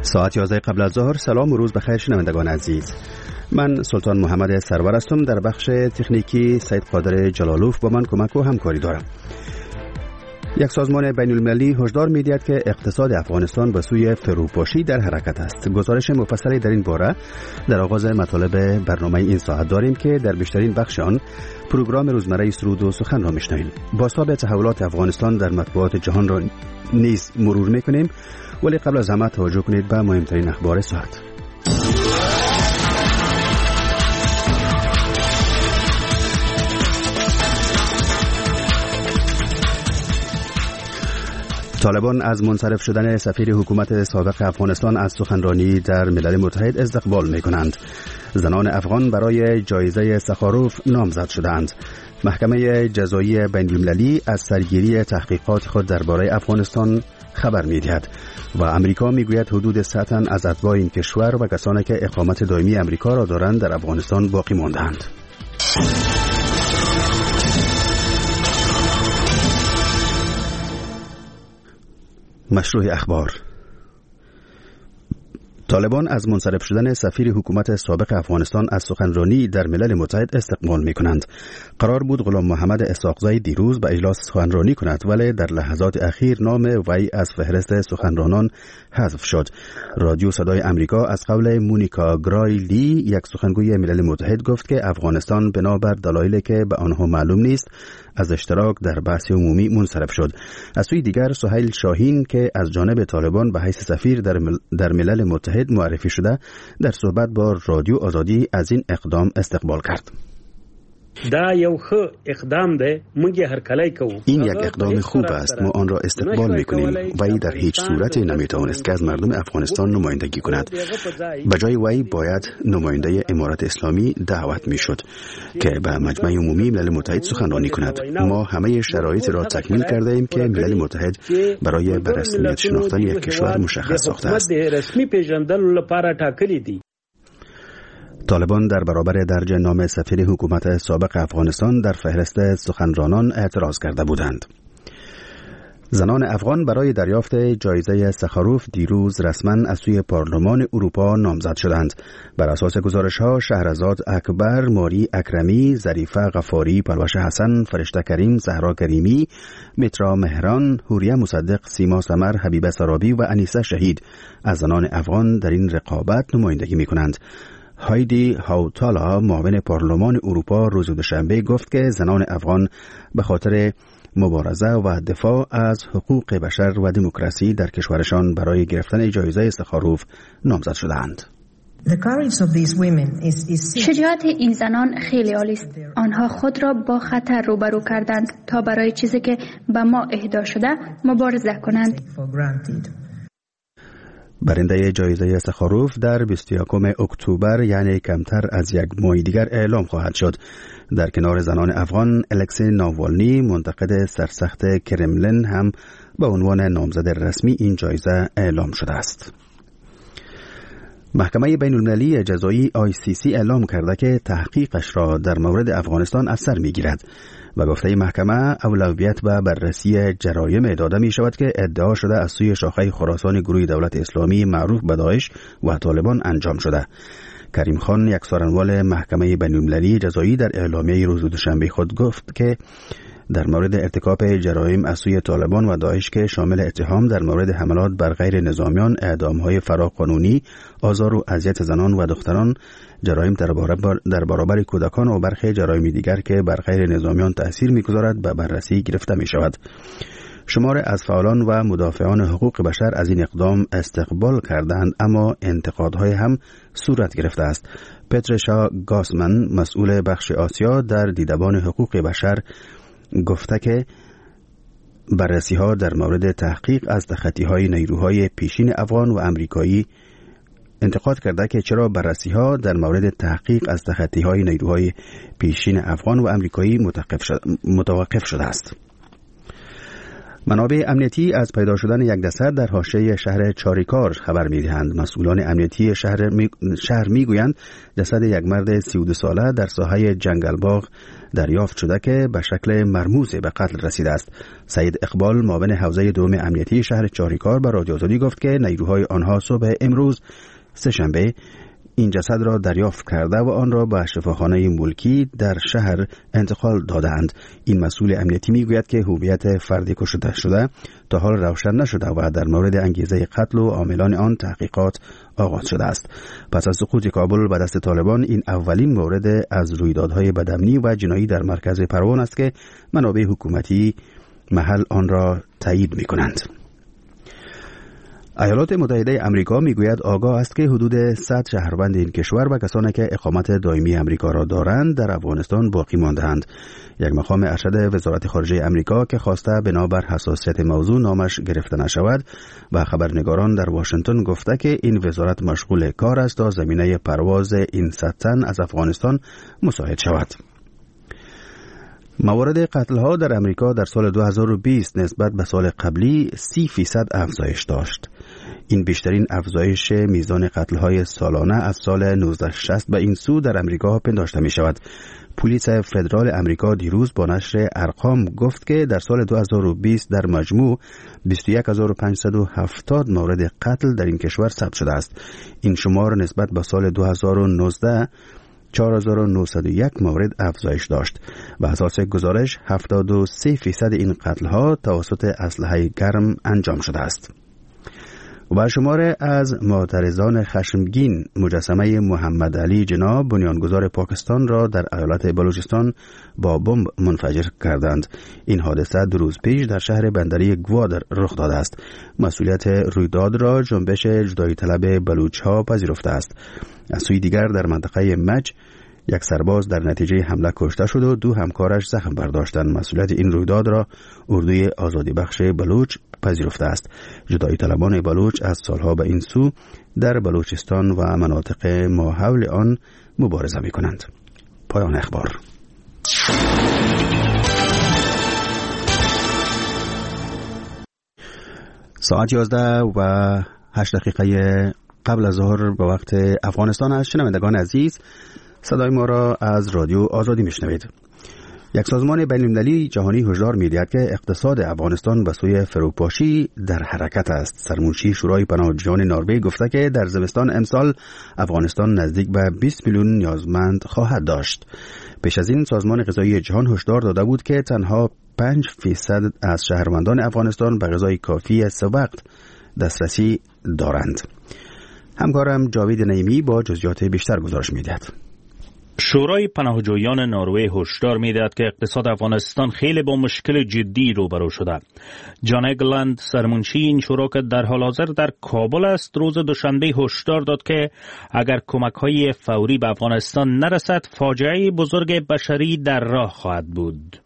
ساعت 11 قبل از ظهر. سلام و روز بخیر شنوندگان عزیز. من سلطان محمد سرور هستم. در بخش تکنیکی سید قادر جلالوف با من کمک و همکاری دارم. یک سازمان بین المللی هشدار می‌دهد که اقتصاد افغانستان به سوی فروپاشی در حرکت است. گزارش مفصلی در این باره در آغاز مطالب برنامه این ساعت داریم که در بیشترین بخش آن پروگرام روزمره سرود و سخن را میشنویم. بازتاب تحولات افغانستان در مطبوعات جهان را نیز مرور میکنیم، ولی قبل از همه توجه کنید به مهمترین اخبار ساعت. طالبان از منصرف شدن سفیر حکومت سابق افغانستان از سخنرانی در ملل متحد استقبال می کنند. زنان افغان برای جایزه سخاروف نامزد شدند. محکمه جزایی بین المللی از سرگیری تحقیقات خود درباره افغانستان خبر می دهد و امریکا می گوید حدود 100 تن از اتباع این کشور و کسانی که اقامت دائمی امریکا را دارند در افغانستان باقی ماندند. مشروع اخبار. طالبان از منصرف شدن سفیر حکومت سابق افغانستان از سخنرانی در ملل متحد استقبال می کنند. قرار بود غلام محمد اسحاقزی دیروز به اجلاس سخنرانی کند، ولی در لحظات اخیر نام وی از فهرست سخنرانان حذف شد. رادیو صدای امریکا از قول مونیکا گرایلی، یک سخنگوی ملل متحد، گفت که افغانستان بنابر دلایلی که به آنها معلوم نیست از اشتراک در بحث عمومی منصرف شد. از سوی دیگر سهیل شاهین که از جانب طالبان به حیث سفیر در ملل متحد معرفی شده، در صحبت با رادیو آزادی از این اقدام استقبال کرد. این یک اقدام خوب است، ما آن را استقبال می‌کنیم. وی در هیچ صورت نمی‌توانست که از مردم افغانستان نمایندگی کند. بجای وی باید نماینده امارت اسلامی دعوت می‌شد که به مجمع عمومی ملل متحد سخنرانی کند. ما همه شرایط را تکمیل کرده ایم که ملل متحد برای به رسمیت شناختن یک کشور مشخص ساخته است. طالبان در برابر درج نام سفیر حکومت سابق افغانستان در فهرست سخنرانان اعتراض کرده بودند. زنان افغان برای دریافت جایزه سخاروف دیروز رسما از سوی پارلمان اروپا نامزد شدند. بر اساس گزارش‌ها شهرزاد اکبر، ماری اکرمی، ظریفه غفاری، پروش حسن، فرشته کریم، زهرا کریمی، مترا مهران، حوریه مصدق، سیما سمر، حبیبه سرابی و انیسه شهید از زنان افغان در این رقابت نمایندگی می‌کنند. هایدی هاوتالا، معاون پارلمان اروپا، روز دوشنبه گفت که زنان افغان به خاطر مبارزه و دفاع از حقوق بشر و دموکراسی در کشورشان برای گرفتن جایزه سخاروف نامزد شدند. شجاعت این زنان خیلی عالی است. آنها خود را با خطر روبرو کردند تا برای چیزی که به ما اهدا شده مبارزه کنند. برنده جایزه سخاروف در 21 اکتبر، یعنی کمتر از یک ماه دیگر اعلام خواهد شد. در کنار زنان افغان، الکسی ناوالنی، منتقد سرسخت کرملین، هم به عنوان نامزد رسمی این جایزه اعلام شده است. محکمه بین المللی جزایی ICC اعلام کرده که تحقیقش را در مورد افغانستان از سر می‌گیرد و گفته محکمه اولویت به بررسی جرایم داده می شود که ادعا شده از سوی شاخه خراسان گروه دولت اسلامی معروف به داعش و طالبان انجام شده. کریم خان، یک سخنگوی محکمه بین المللی جزایی، در اعلامیه روز دوشنبه خود گفت که در مورد ارتکاب جرایم از سوی طالبان و داعش که شامل اتهام در مورد حملات بر غیر نظامیان، اعدام‌های فراقانونی، آزار و اذیت زنان و دختران، جرایم در برابر کودکان و برخی جرایم دیگر که بر غیر نظامیان تأثیر می‌گذارد به بررسی گرفته می‌شود. شمار از فعالان و مدافعان حقوق بشر از این اقدام استقبال کردند، اما انتقادهای هم صورت گرفته است. پترشا گاسمن، مسئول بخش آسیا در دیدبان حقوق بشر، گفته که بررسی‌ها در مورد تحقیق از تخطی‌های نیروهای پیشین افغان و امریکایی انتقاد کرده که چرا بررسی‌ها در مورد تحقیق از تخطی‌های نیروهای پیشین افغان و امریکایی متوقف شده است. منابع امنیتی از پیدا شدن یک جسد در حاشیه شهر چاریکار خبر می‌دهند. مسئولان امنیتی شهر می‌گویند جسد یک مرد 32 ساله در ساحه جنگلباغ دریافت شده که به شکل مرموز به قتل رسیده است. سعید اقبال معاون حوزه دوم امنیتی شهر چاریکار به رادیو آزادی گفت که نیروهای آنها صبح امروز سه‌شنبه این جسد را دریافت کرده و آن را به شفاخانه ملکی در شهر انتقال دادند. این مسئول امنیتی میگوید که هویت فردی کشته شده تا حال روشن نشده و در مورد انگیزه قتل و عاملان آن تحقیقات آغاز شده است. پس از سقوط کابل به دست طالبان این اولین مورد از رویدادهای بدامنی و جنایی در مرکز پروان است که منابع حکومتی محل آن را تایید می‌کنند. ایالات متحده امریکا میگوید آگاه است که حدود 100 شهروند این کشور و کسانی که اقامت دائمی امریکا را دارند در افغانستان باقی مانده‌اند. یک مقام ارشد وزارت خارجه امریکا که خواسته بنابر حساسیت موضوع نامش گرفته نشود و خبرنگاران در واشنگتن گفته که این وزارت مشغول کار است تا زمینه پرواز این 100 تن از افغانستان مساعد شود. موارد قتل‌ها در امریکا در سال 2020 نسبت به سال قبلی 30% افزایش داشت. این بیشترین افزایش میزان قتل‌های سالانه از سال 1960 به این سو در امریکا پنداشته می‌شود. پلیس فدرال امریکا دیروز با نشر ارقام گفت که در سال 2020 در مجموع 21570 مورد قتل در این کشور ثبت شده است. این شمار نسبت به سال 2019 4901 مورد افزایش داشت. به اساس گزارش 73% این قتل‌ها توسط اسلحه گرم انجام شده است. و شمار از معترضان خشمگین مجسمه محمد علی جناح بنیانگذار پاکستان را در ایالت بلوچستان با بمب منفجر کردند. این حادثه 2 روز پیش در شهر بندری گوادر رخ داده است. مسئولیت رویداد را جنبش جدایی طلب بلوچ‌ها پذیرفته است. از سوی دیگر در منطقه مج یک سرباز در نتیجه حمله کشته شد و 2 همکارش زخم برداشتند. مسئولیت این رویداد را اردوی آزادی بخش بلوچ پذیرفته است. جدایی طلبان بلوچ از سالها به این سو در بلوچستان و مناطق ماحول آن مبارزه می کنند. پایان اخبار. ساعت 11:08 قبل از ظهر به وقت افغانستان است. شنوندگان عزیز، صدای ما را از رادیو آزادی میشنوید. یک سازمان بین‌المللی جهانی هشدار می‌دهد که اقتصاد افغانستان به سوی فروپاشی در حرکت است. سرمنشی شورای پناهجویان نروژ گفته که در زمستان امسال افغانستان نزدیک به 20 میلیون نیازمند خواهد داشت. پیش از این سازمان غذایی جهان هشدار داده بود که تنها 5% از شهروندان افغانستان به غذای کافی سه وقت دسترسی دارند. همکارم جاوید نعیمی با جزئیات بیشتر گزارش می‌دهد. شورای پناهجویان نروژ هشدار می‌دهد که اقتصاد افغانستان خیلی با مشکل جدی روبرو شده. جان اگلند سرمنشی این شورا که در حال حاضر در کابل است روز دوشنبه هشدار داد که اگر کمک‌های فوری به افغانستان نرسد فاجعه بزرگ بشری در راه خواهد بود.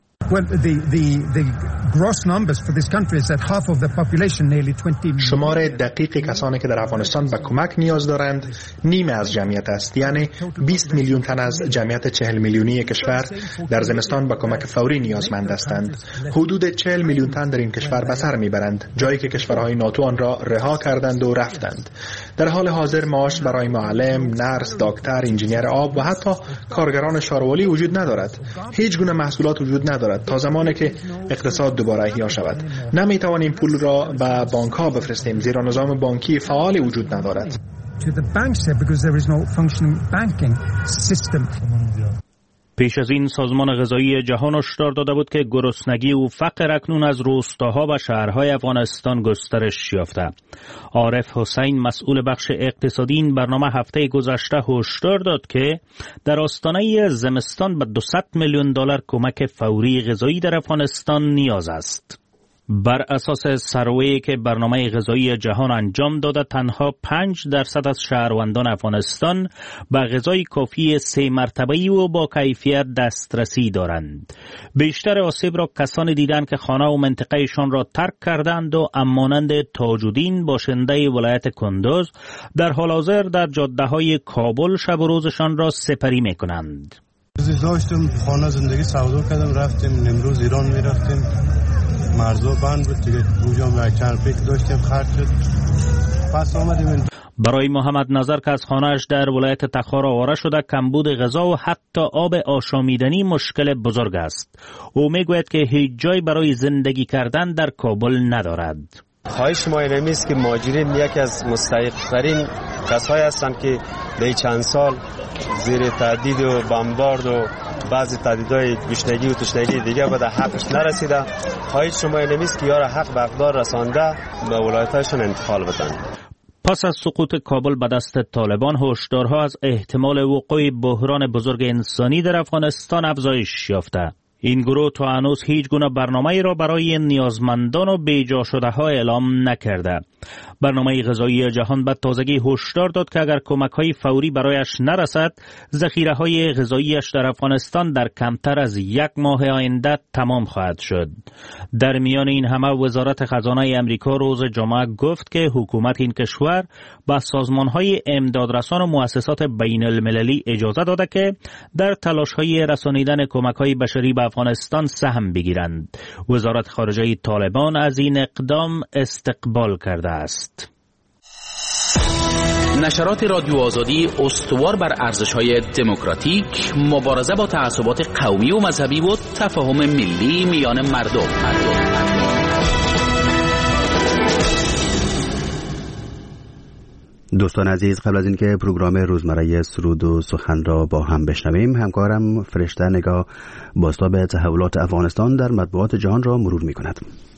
شمار دقیق کسانی که در افغانستان به کمک نیاز دارند نیمه از جمعیت است، یعنی 20 میلیون تن از جمعیت 40 میلیونی کشور در زمستان به کمک فوری نیازمند هستند. حدود 40 میلیون تن در این کشور به سر میبرند، جایی که کشورهای ناتو آن را رها کردند و رفتند. در حال حاضر معاش برای معلم، نرس، دکتر، انجینیر آب و حتی کارگران شاروالی وجود ندارد. هیچ گونه محصولات وجود ندارد تا زمانی که اقتصاد دوباره احیا شود. نمیتوانیم پول را به بانک ها بفرستیم زیرا نظام بانکی فعال وجود ندارد. پیش از این سازمان غذایی جهان هشدار داده بود که گرسنگی و فقر اکنون از روستاها و شهرهای افغانستان گسترش یافته. عارف حسین مسئول بخش اقتصادی این برنامه هفته گذشته هشدار داد که در آستانه زمستان به 200 میلیون دلار کمک فوری غذایی در افغانستان نیاز است. بر اساس سروی که برنامه غذایی جهان انجام داده تنها 5% از شهروندان افغانستان به غذای کافی 3 مرتبه‌ای و با کیفیت دسترسی دارند. بیشتر آسیب را کسانی دیدند که خانه و منطقهشان را ترک کردند و مانند تاج‌الدین باشنده ولایت کندوز در حال حاضر در جاده‌های کابل شب و روزشان را سپری می‌کنند. داشتم خانه زندگی سودا کردم، رفتیم نمروز ایران می‌رفتیم. مرزا بند بود دیگه، اونجا ما چند فکر داشتیم خرج شد. پس آمدیم. برای محمد نظر که از خانه‌اش در ولایت تخار آواره شده، کمبود غذا و حتی آب آشامیدنی مشکل بزرگ است. او میگوید که هیچ جای برای زندگی کردن در کابل ندارد. خواهش ما اینمی است که مهاجرین یکی از مستحق‌ترین کسایی هستند که در چند سال زیر تهدید و بمبارد و بعضی تهدیدهای گشنگی و تشنگی دیگه به حقش نرسیده. خواهش شما اینمی است که یار حق به اقدار رسانده به ولایتشون انتقال بدن. پس از سقوط کابل به دست طالبان، هشدارها از احتمال وقوع بحران بزرگ انسانی در افغانستان افزایش یافته. این گروه تا هنوز هیچ گونه برنامه‌ای را برای نیازمندان و بیجا شده ها اعلام نکرده. برنامه غذایی جهان به تازگی هشدار داد که اگر کمک‌های فوری برایش نرسد، ذخیره‌های غذایی‌اش در افغانستان در کمتر از 1 ماه آینده تمام خواهد شد. در میان این همه وزارت خزانه آمریکا روز جمعه گفت که حکومت این کشور به سازمان‌های امدادرسان و مؤسسات بین‌المللی اجازه داده که در تلاش‌های رسانیدن کمک‌های بشری به افغانستان سهم بگیرند. وزارت خارجه طالبان از این اقدام استقبال کرده است. نشرات رادیو آزادی استوار بر ارزش‌های دموکراتیک، مبارزه با تعصبات قومی و مذهبی و تفاهم ملی میان مردم. دوستان عزیز، قبل از اینکه پروگرام روزمره سرود و سخن را با هم بشنویم، همکارم فرشته نگاه بازتاب تحولات افغانستان در مطبوعات جهان را مرور می‌کند.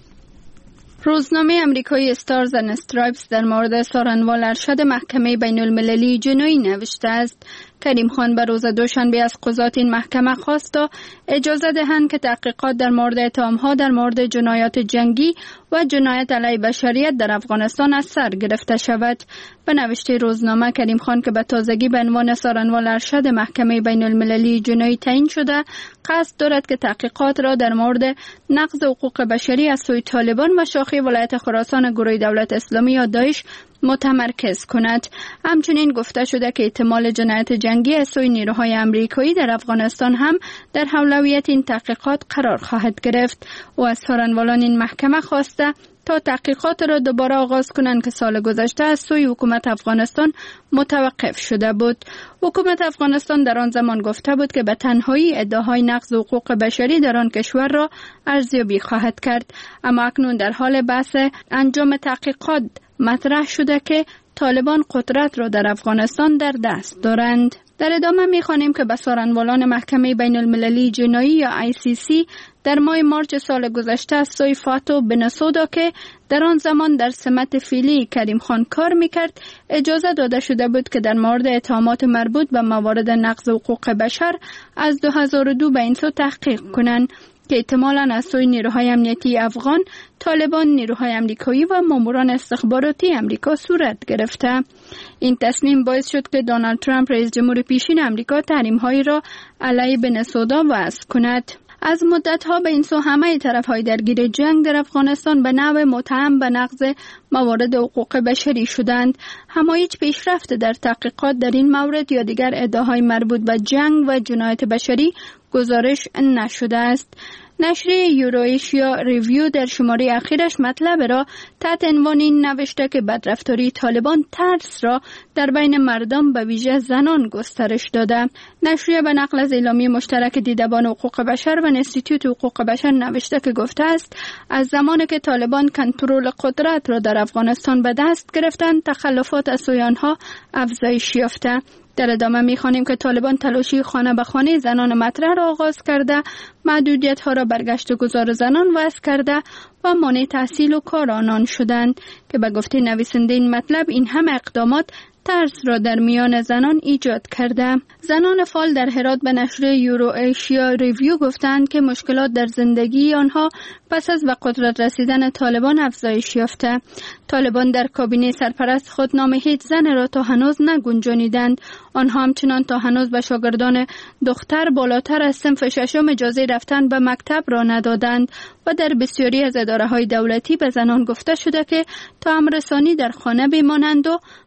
روزنامه امریکایی استارز اند استرایپس در مورد سارنوال ارشد محکمه بین المللی جنایی نوشته است. کریم خان به روز دوشنبه از قضات این محکمه خواست تا اجازه دهند که تحقیقات در مورد اتهام‌ها در مورد جنایات جنگی و جنایت علیه بشریت در افغانستان از سر گرفته شود. به نوشته روزنامه، کریم خان که به تازگی به عنوان سارنوال ارشد محکمه بین المللی جنایی تعیین شده، قصد دارد که تحقیقات را در مورد نقض حقوق بشری از سوی طالبان و شاخه ولایت خراسان گروه دولت اسلامی یا داعش متمرکز کند. همچنین گفته شده که احتمال جنایت جنگی از سوی نیروهای آمریکایی در افغانستان هم در اولویت این تحقیقات قرار خواهد گرفت. و از سارنوالان این محکمه خواسته تا تحقیقات را دوباره آغاز کنند که سال گذشته از سوی حکومت افغانستان متوقف شده بود. حکومت افغانستان در آن زمان گفته بود که به تنهایی ادعاهای نقض حقوق بشری در آن کشور را ارزیابی خواهد کرد، اما اکنون در حال بحث انجام تحقیقات مطرح شده که طالبان قدرت را در افغانستان در دست دارند. در ادامه می‌خوانیم که به سارنوالان محکمه بین المللی جنایی یا ICC در ماه مارچ سال گذشته از سوی فاتو بنسودا که در آن زمان در سمت فعلی کریم خان کار میکرد، اجازه داده شده بود که در مورد اتهامات مربوط به موارد نقض حقوق بشر از 2002 به این سو تحقیق کنند که احتمالاً از سوی نیروهای امنیتی افغان، طالبان، نیروهای آمریکایی و ماموران استخباراتی آمریکا صورت گرفته. این تصمیم باعث شد که دونالد ترامپ رئیس جمهور پیشین آمریکا تحریم‌هایی را علیه بنسودا وضع کند. از مدت‌ها به این سو همه طرف‌های درگیر جنگ در افغانستان به نوع متهم به نقض موارد حقوق بشری شدند. اما هیچ پیشرفت در تحقیقات در این مورد یا دیگر ادعاهای مربوط به جنگ و جنایت بشری گزارش نشده است. نشریه یوروایشیا ریویو در شماره اخیرش مطلب را تحت عنوان این نوشته که بدرفتاری طالبان ترس را در بین مردم به ویژه زنان گسترش داده. نشریه به نقل از اعلامیه مشترک دیدبان حقوق بشر و انستیتوت حقوق بشر نوشته که گفته است از زمانی که طالبان کنترل قدرت را در افغانستان به دست گرفتند، تخلفات از سوی آنها افزایش یافته. در ادامه می‌خوانیم که طالبان تلاشی خانه به خانه زنان مطرح را آغاز کرده، محدودیت‌ها را بر گشت و گذار زنان وضع کرده و مانع تحصیل و کار آنان شدند که به گفته نویسنده این مطلب این همه اقدامات ترس را در میان زنان ایجاد کرده. زنان فعال در هرات به نشریه یوروایشیا ریویو گفتند که مشکلات در زندگی آنها پس از به قدرت رسیدن طالبان افزایش یافته. طالبان در کابینه سرپرست خود نام هیچ زن را تا هنوز نگنجانیدند. آنها همچنان تا هنوز به شاگردان دختر بالاتر از صنف ششم اجازه رفتن به مکتب را ندادند و در بسیاری از اداره‌های دولتی به زنان گفته شده که تا امررسانی در خانه بمانند و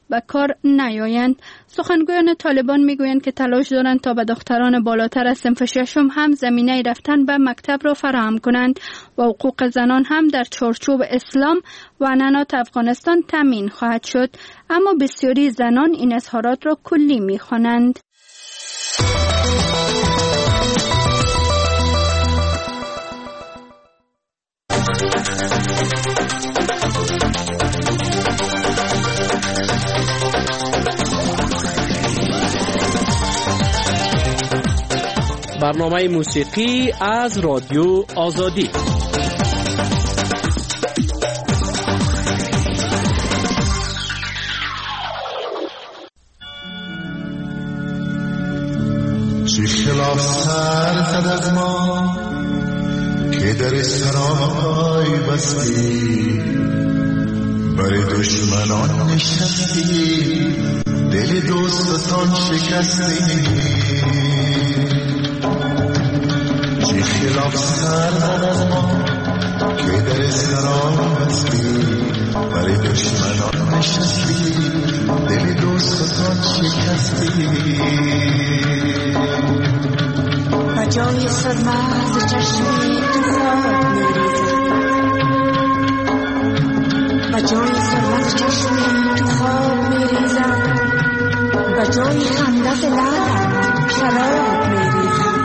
به کار نیایند. سخنگویان طالبان میگویند که تلاش دارند تا به دختران بالاتر از صنف ششم هم زمینه رفتن به مکتب را فراهم کنند و حقوق زنان هم در چارچوب اسلام و عنعنات افغانستان تامین خواهد شد، اما بسیاری زنان این اظهارات را کلی می‌خوانند. برنامه موسیقی از رادیو آزادی. چه خلاف سر زد از ما که در سرای بستی، برای دشمنان نشستی، دل دوستان شکستی. چه خلاف سر زد از ما که در سرای بستی، برای دشمنان نشستی، دل دوستان شکستی. و جای سرما از چشمی تو خواب میریزم، و جای سرما از چشمی تو خواب میریزم، و جای خنده ز لبت شراب میریزم.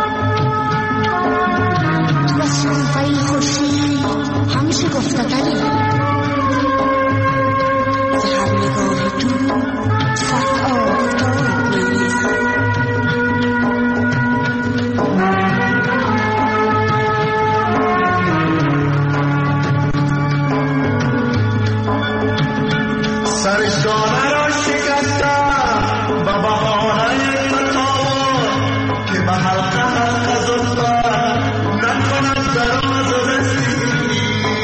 تو از شنفه خورشید همیشه گفتگری، ز هر نگاه تو صد آفتاب میریزم. سرشانه را شکستم و بهانه تطاور که به حلقه حلقه زلفت نکند دراز و رسی.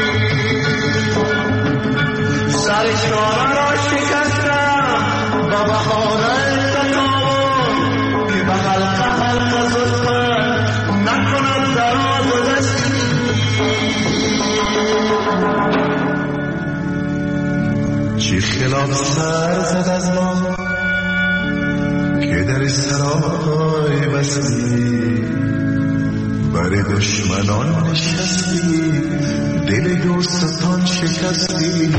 سرشانه را شکستم و بهانه تطاور که به حلقه حلقه زلفت نکند دراز و رسی. چه خلاف سر زد از ما که در سرای بستی، برای دشمنان نشستی، دل دوستان شکستی.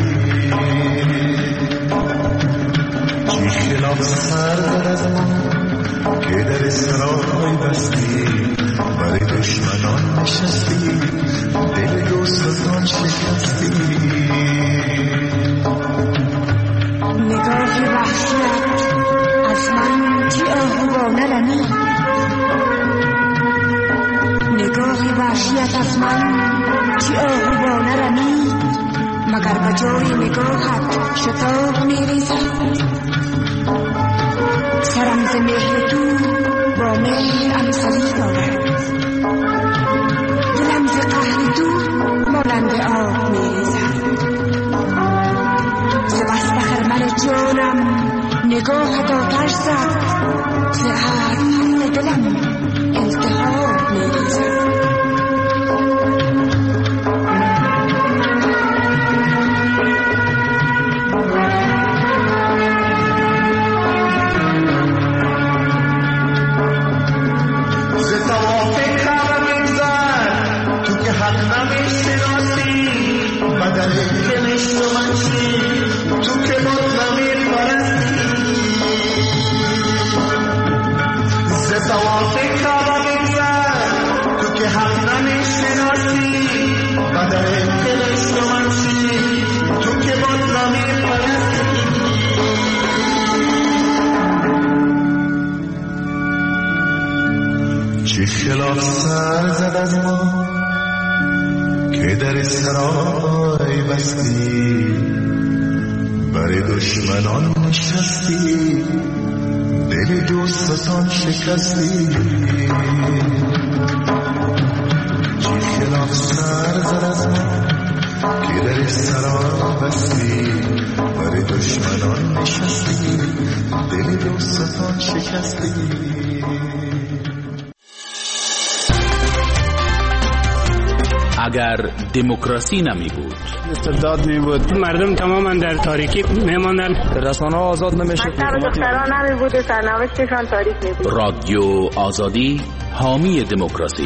چه خلاف سر زد از ما که در سرای بستی، برای دشمنان نشستی، دل دوستان شکستی. نگاه وحشت از من چی آهوانه رمید، نگاه وحشت از من چی آهوانه رمید، مگر به جای نگاهت شتاب میریزد. سرم ز مهر تو با مهر امسلی دارد، دلم ز قهر تو مانند آب میریزد. ز بست خرمن جانم نگاهت آتش زد، ز حرم دلم التهاب میریزد. ز توافق خبر می‌زد تو که حق نمی‌شناسی، بدل که نشنومشی تو که بود نمی‌پرستی. ز توافق خبر می‌زد تو که حق نمی‌شناسی، بدل که نشنومشی تو که بود نمی‌پرستی. چه خلاف سر زد از ما که در سرای بستی، برای دشمنان نشستی، دل دوستان شکستی. چه خلاف سر زد از ما که در سرای بستی، برای دشمنان نشستی، دل دوستان شکستی. اگر دموکراسی نمی بود، استبداد می بود، مردم تماما در تاریکی می ماندن، رسانه ها آزاد نمی شد، دختران نمی بود، سرنوشتشان تاریک می بود. رادیو آزادی، حامی دموکراسی.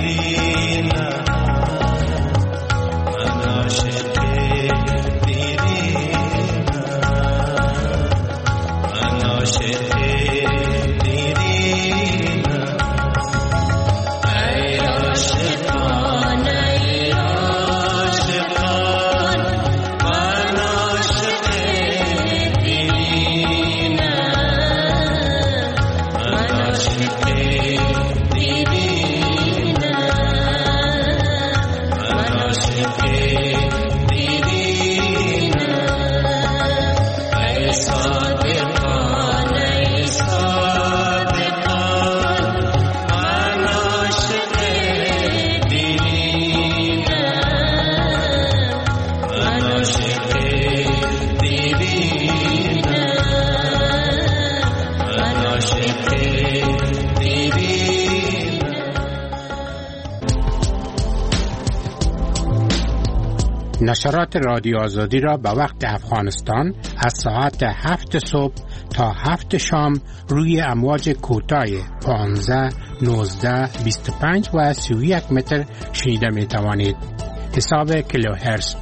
نشرات رادیو آزادی را به وقت افغانستان از ساعت 7 صبح تا 7 شام روی امواج کوتاه 15, 19, 25 و 31 متر شنیده می توانید. حساب کیلوهرتز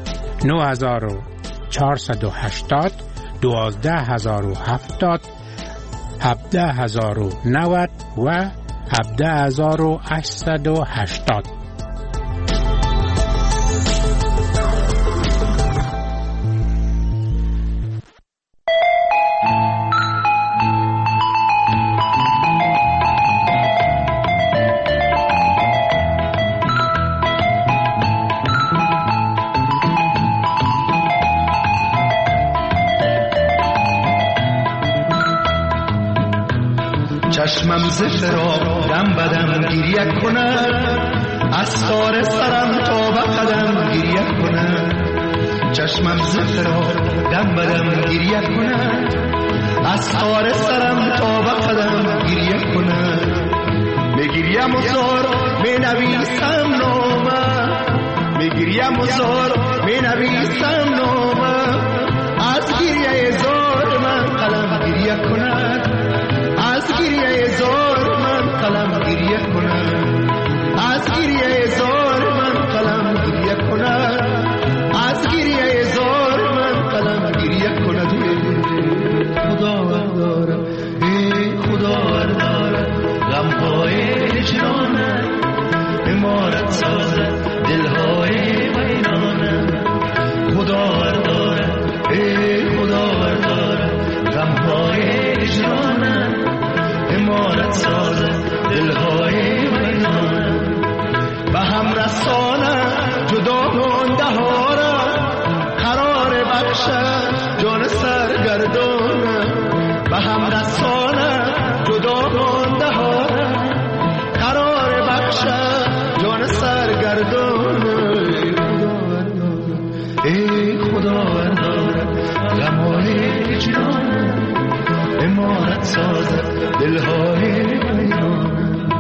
9480, 12070, 17090 و 17880. چشمم ز فراق دم بدم گریه کنم، از سار سرم تا به قدم گریه کنم. چشمم ز فراق دم بدم گریه کنم، از سار سرم تا به قدم گریه کنم. میگریم و زار می نویسم نامه، میگریم و زار می نویسم نامه. از گریه زار من قلم گریه کنم، از گریه زار من قلم گریه کنم، از گریه زار من قلم گریه کنم، از گریه زار من قلم گریه کنم. خدا دارم ای خدا دارم غمهای هجرانم، عمارت سازد دلهای ویرانم. خدا دارم ای خدا دارم غمهای هجرانم، عمارت سازد دلهای ویرانم. به هم رسانم جدا مانده ها را، قرار بخشد جان سرگردانم. به هم رسانم جدا مانده ها را، قرار بخشد جان سرگردانم. ای خدا دارم غمهای هجرانم، عمارت سازد دلهای ویرانم.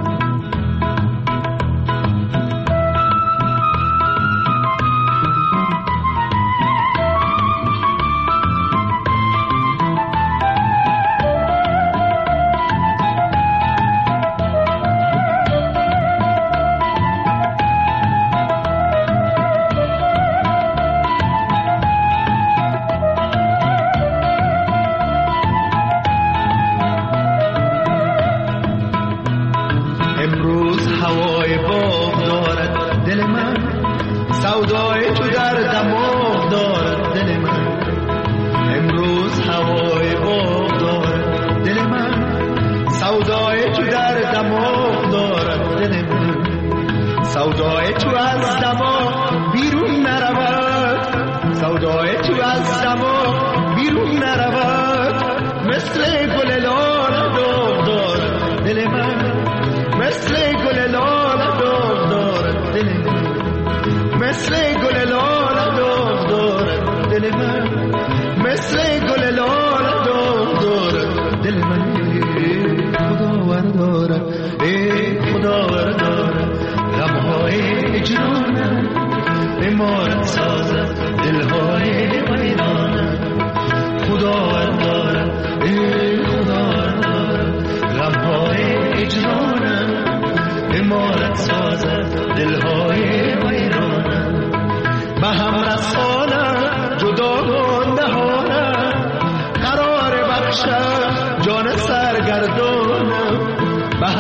سودای تو از دماغ بیرون نرود، سودای تو از دماغ بیرون نرود. مثل گل لاله داغ دارد دل من، مثل گل لاله داغ دارد دل من، مثل گل لاله داغ دارد دل من، مثل گل لاله داغ دارد دل من. خداوند دارد ای خداوند دارد غمهای هجرانم، عمارت سازد دلهای ویرانم. خداوند دارد ای خداوند دارد غمهای هجرانم، عمارت سازد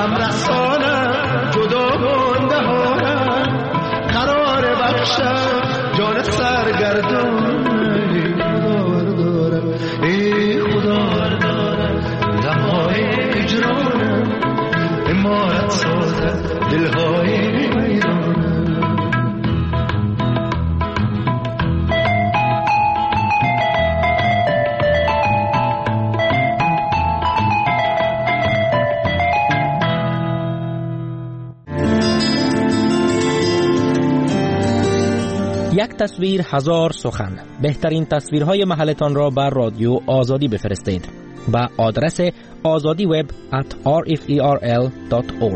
هم رسانم جدا مانده هارم قرار بخشم جان سرگردان ای خدا دارم دمای اجرانم امارت سازد دلهای میدانم. یک تصویر هزار سخن. بهترین تصویرهای محلتان را بر رادیو آزادی بفرستید به آدرس azadiweb@rferl.org.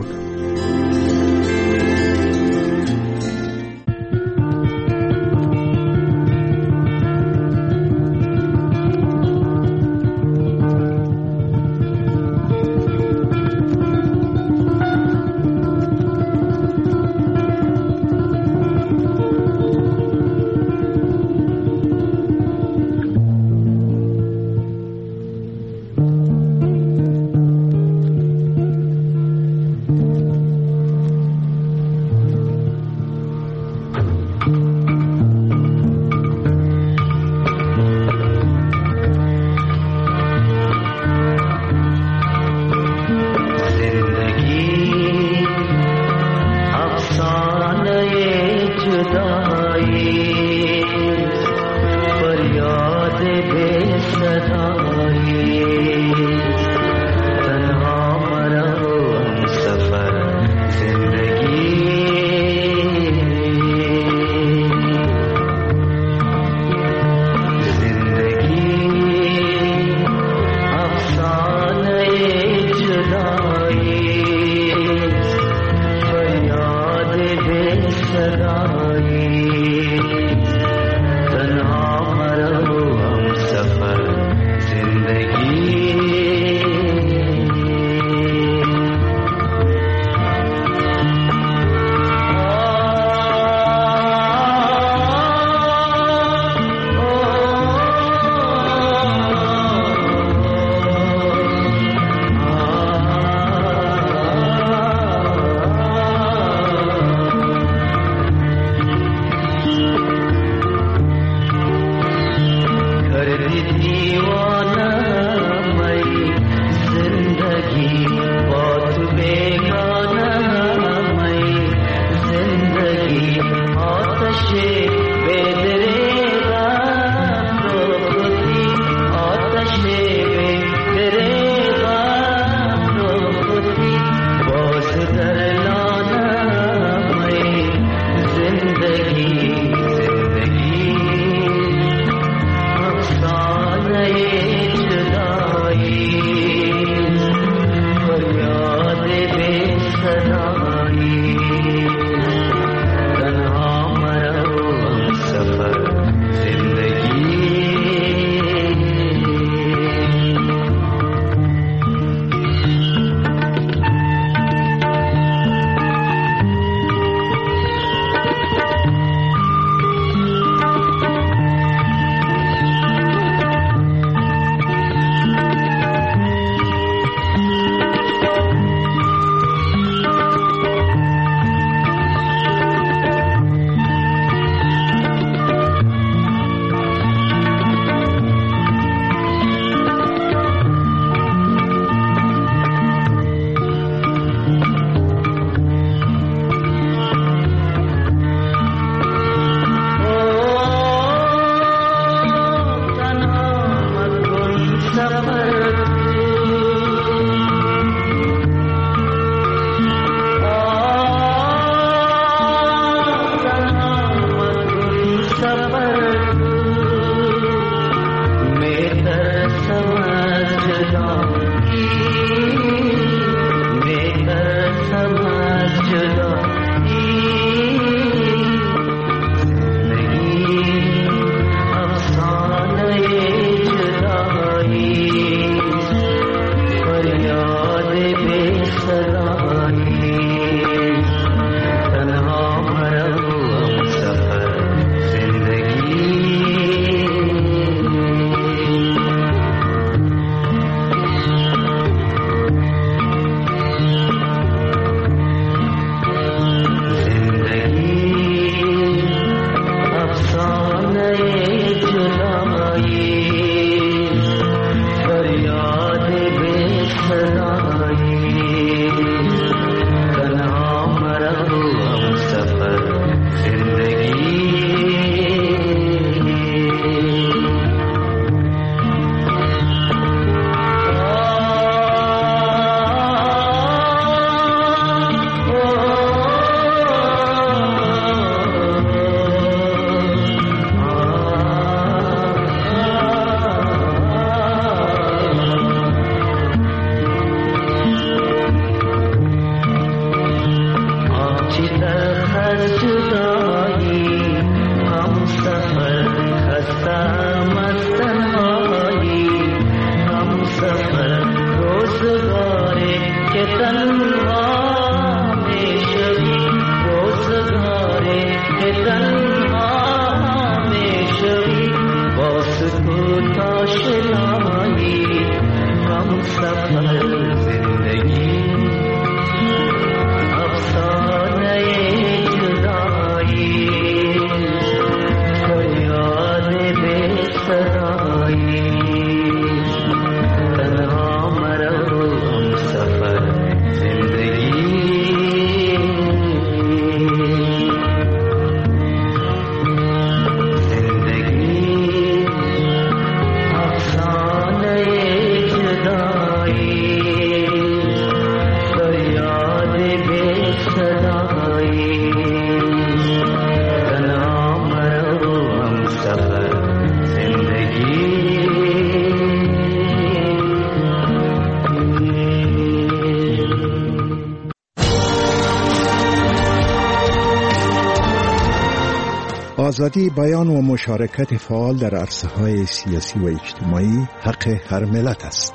آزادی بیان و مشارکت فعال در عرصه‌های سیاسی و اجتماعی حق هر ملت است.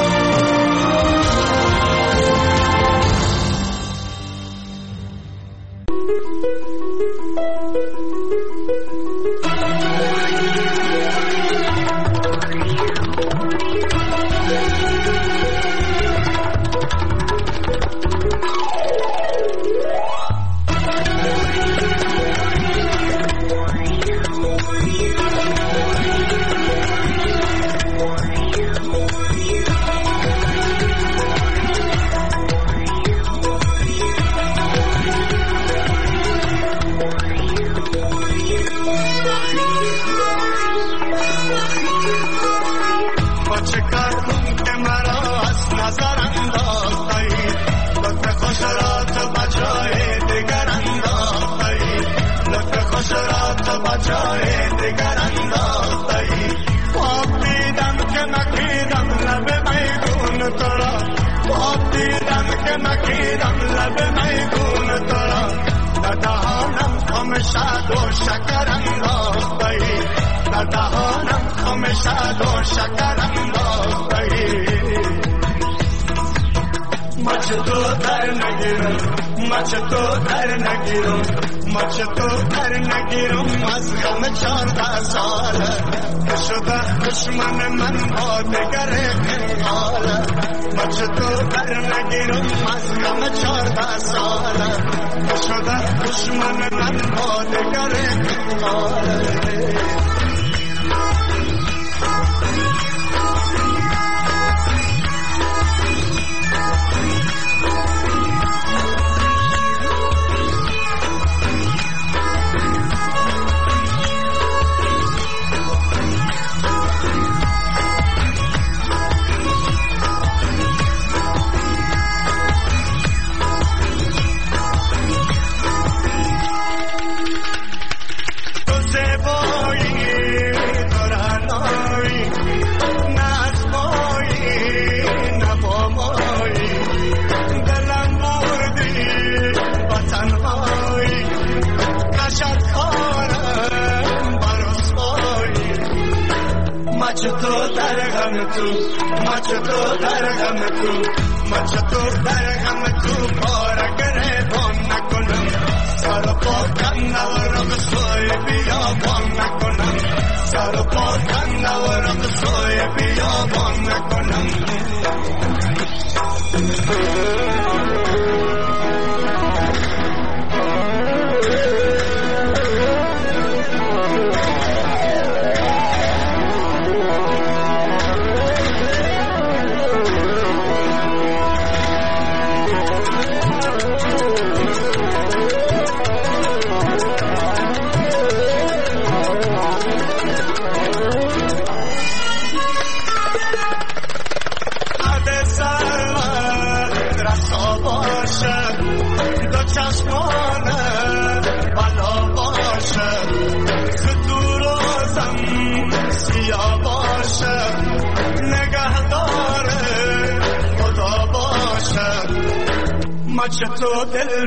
مچتو دل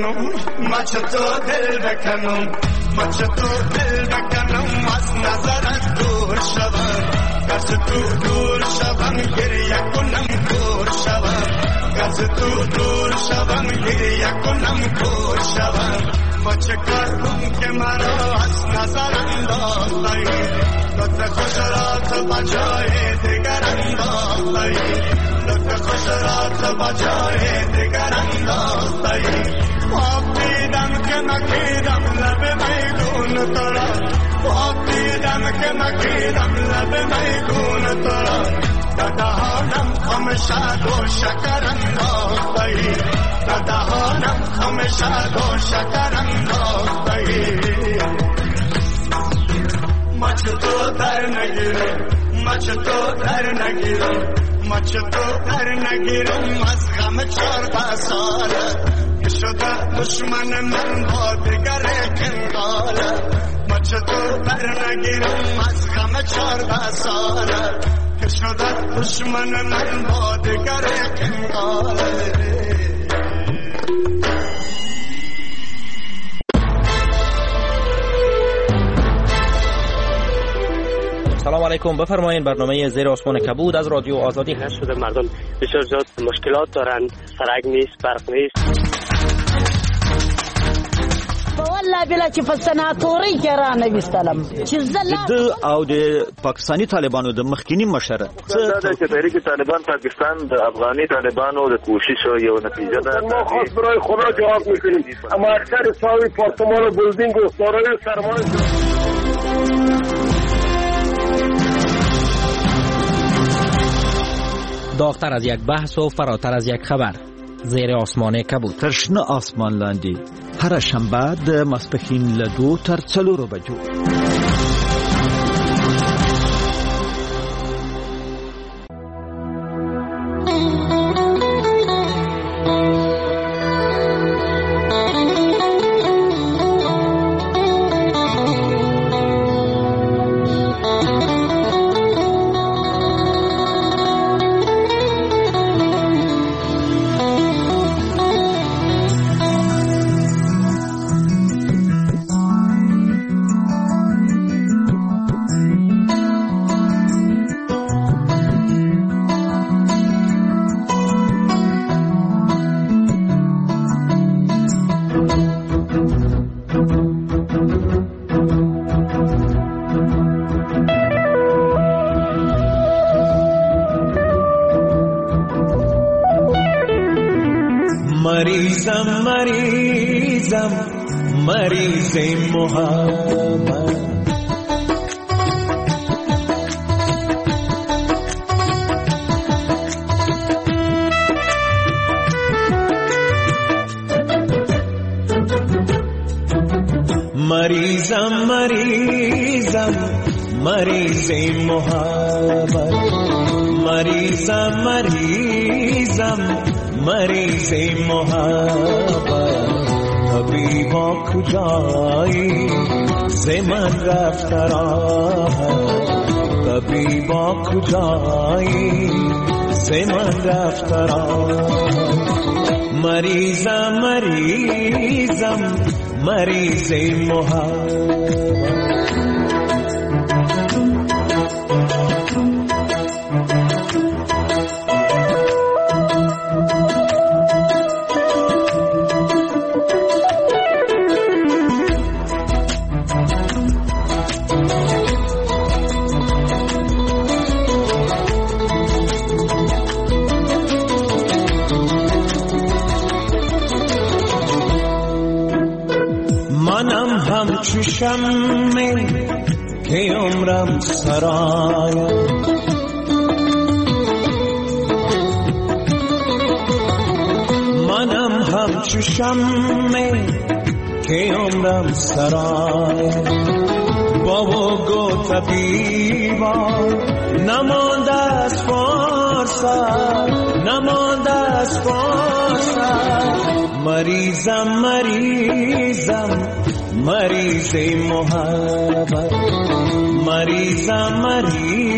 بکنم از نظرت دور شوم از تو دور شوم گریه کنم دور شوم از تو دور شوم گریه کنم دور شوم ما چه کار کنم که مرا از نظر انداختی لطف خوش را تو بجای دیگر انداختی لطف خوش را تو بجای دیگر انداختی خواب دیدم که مکیدم لب میگون تو را خواب دیدم که مکیدم لب میگون تو را در دهانم خم شد و شکر انداختی در دهانم خم شد و شکر انداختی مچ تو در نگیرم مچ تو در نگیرم مچ تو در نگیرم از غم 14 ساله که شده دشمن من با دیگر کنگاله مچ تو در نگیرم از غم 14 ساله که شده دشمن من با دیگر کنگاله علیکم. بفرمایید. برنامه زیر آسمان کبود از رادیو آزادی هست. شده مردم بسیار زیاد مشکلات دارند، سرک نیست، برق نیست. والله بلا چې په سناتوري کې را نویستلم چې د او د پاکستاني طالبانو د مخکینی مشر څه چې تحریک طالبان پاکستان د افغاني طالبانو د کوشش یو نتیجه ده. ما خاص برای خدا جواب میکنیم، اما اکثر ساوی پارتمان و بلدینگ و سارای سرمان داغتر از یک بحث و فراتر از یک خبر. زیر آسمان کبود. ترشنه آسمان لاندې هر شنبه د ماسپښین له 2 تر 4 بجو. مریض محبت مریضم مریض محبت مریض محبت حبیبا کجایی ز من رفت راه حبیبا کجایی ز من رفت راه مریضم مریض محبت همچو شمع که عمرم سرایم منم همچو شمع که عمرم سرایم بابا گو طبیبا نمانده از فرصت نمانده از فرصت مریضم مریض محبت مریضم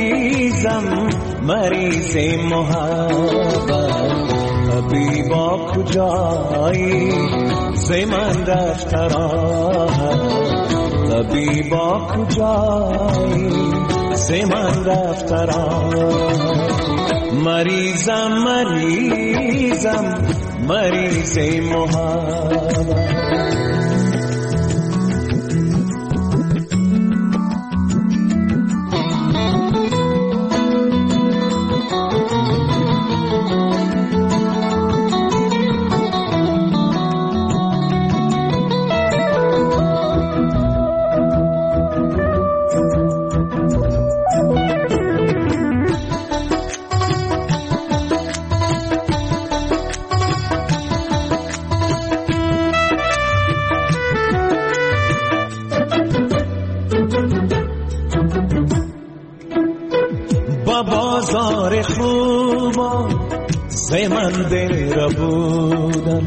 مریض محبت حبیبا کجایی ز من رفت راه حبیبا کجایی ز من رفت راه مریضم مریض محبت بازار خوبا ز من دل را بودم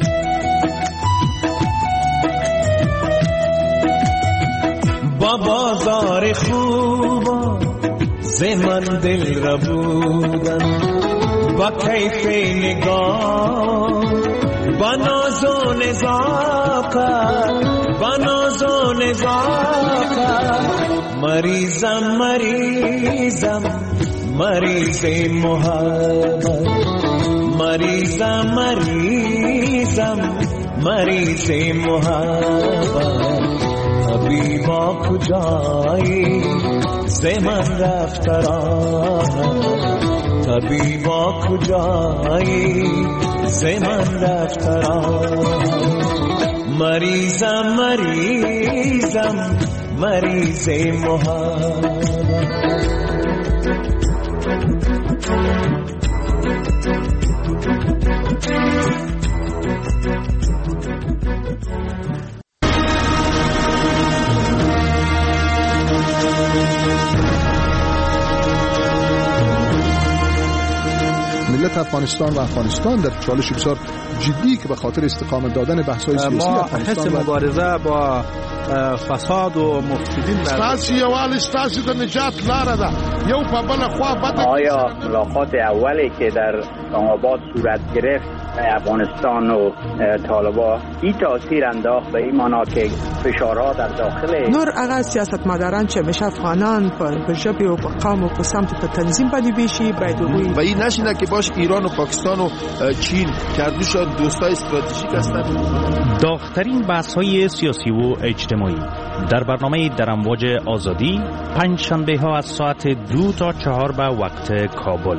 با بازار خوبا ز من دل را بودم با کیف نگاه با ناز و نزاکت با ناز و نزاکت مریضم مریضم مریض محبت مریضم مریضم مریض محبت حبیبا کجایی ز من رفت راه حبیبا کجایی ز من رفت راه مریضم مریضم مریض محبت ملت افغانستان و افغانستان در چالش بسیار جدی که به خاطر استقامت دادن بحث‌های سیاسی ما حس مبارزه با فساد و مفسدین ستاسو یوال ستاسو د نجات لاره ده یو په بل خوا بد. آیا ملاقات اولی که در اسلام‌آباد صورت گرفت افغانستان و طالبان این تاثیر انداخت به این معنا که فشارها در داخل نور هغه سیاستمداران چې همیشه افغانان په ژبې او په قوم او په سمت په تنظیم باندې بیشي باید و این نشینه که باش ایران و پاکستان و چین که دوشان دوستای استراتژیک هستند. داغ‌ترین بحث‌های سیاسی و اجتماعی در برنامه در امواج آزادی پنج شنبه ها از ساعت 2 تا 4 به وقت کابل.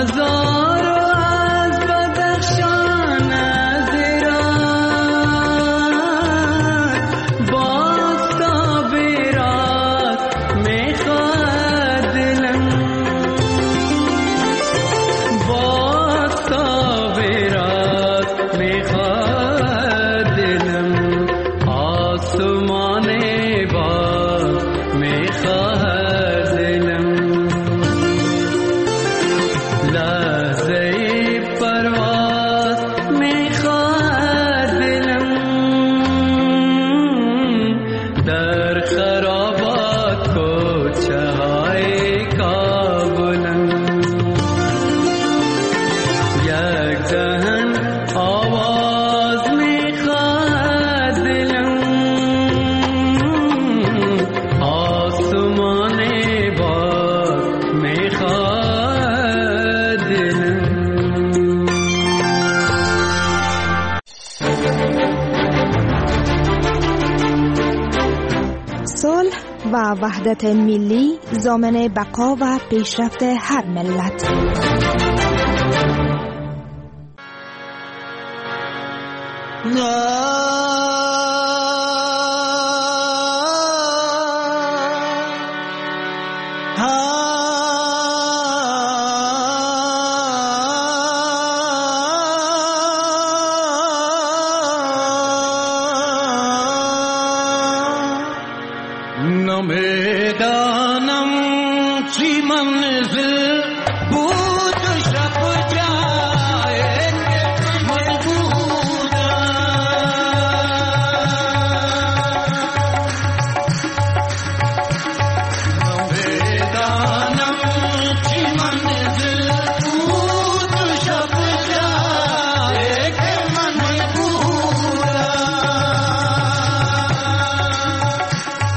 و وحدت ملی ضامن بقا و پیشرفت هر ملت.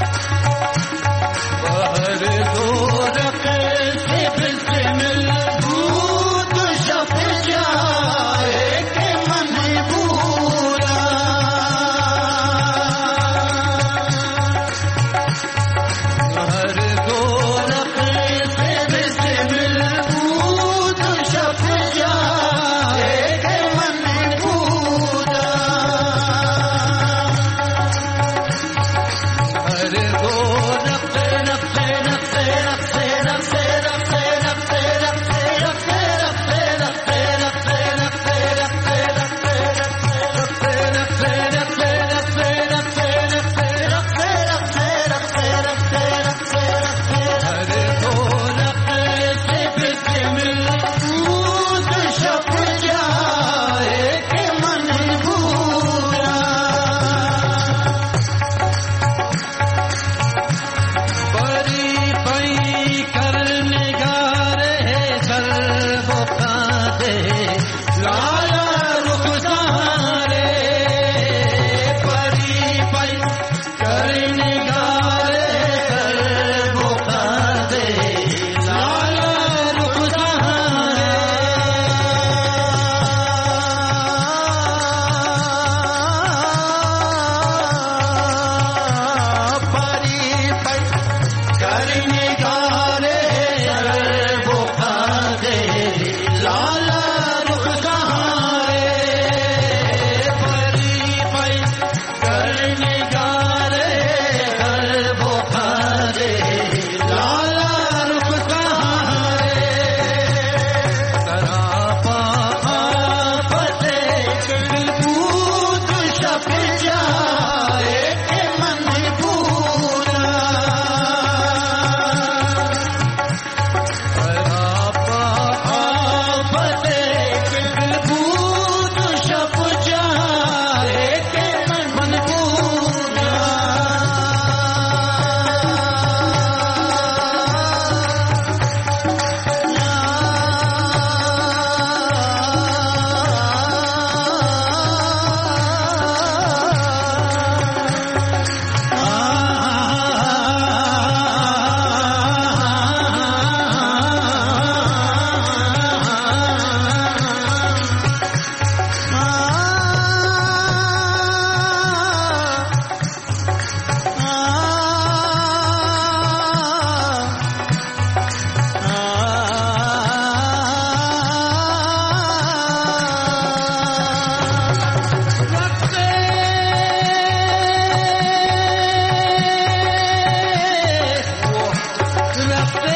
हर दो रखे से मिल دست